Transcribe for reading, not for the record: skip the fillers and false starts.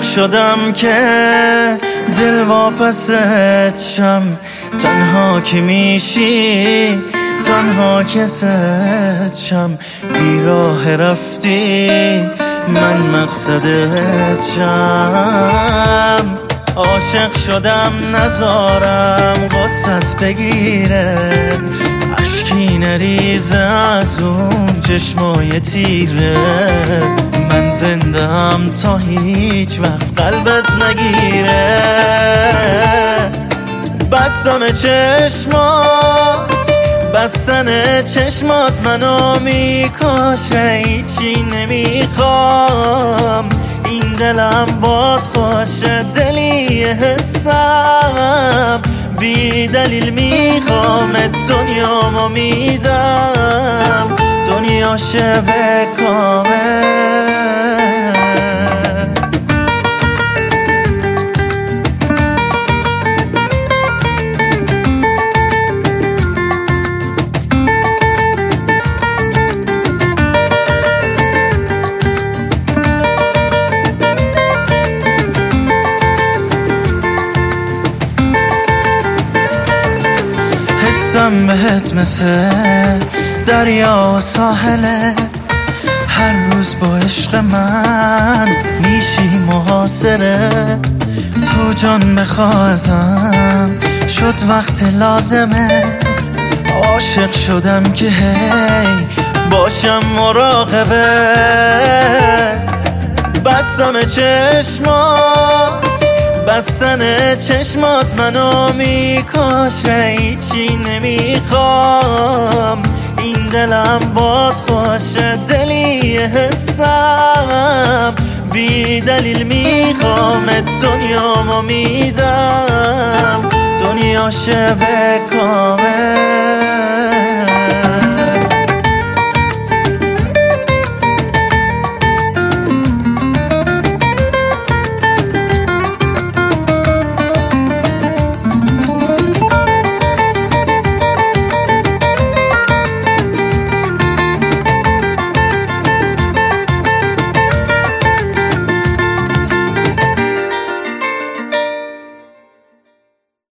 شدم که دل واپست شم، تنها که میشی تنها که ست شم، بیراه رفتی من مقصدت شم. عاشق شدم نزارم غصت بگیره، اشکی نریزه از اون چشمای تیره، من زندم تا هیچ وقت قلبت نگیره. بستم چشمات، بستن چشمات منو میکشه، هیچی نمیخوام این دلم باد خوشه، دلی حسم بی دلیل میخوام دنیامو میدم، دنیا شبه کامل. حسم بهت مثل دریا و ساحله، هر روز با عشق من میشی محاصره، تو جان بخوازم شد وقت لازمت، عاشق شدم که هی باشم مراقبت. بستم چشمات، بستن چشمات منو میکشه، هیچی نمیخوام این دلم باد خوشه، دلی حسم بی دلیل میخوام دنیامو میدم، دنیا شبه کامل.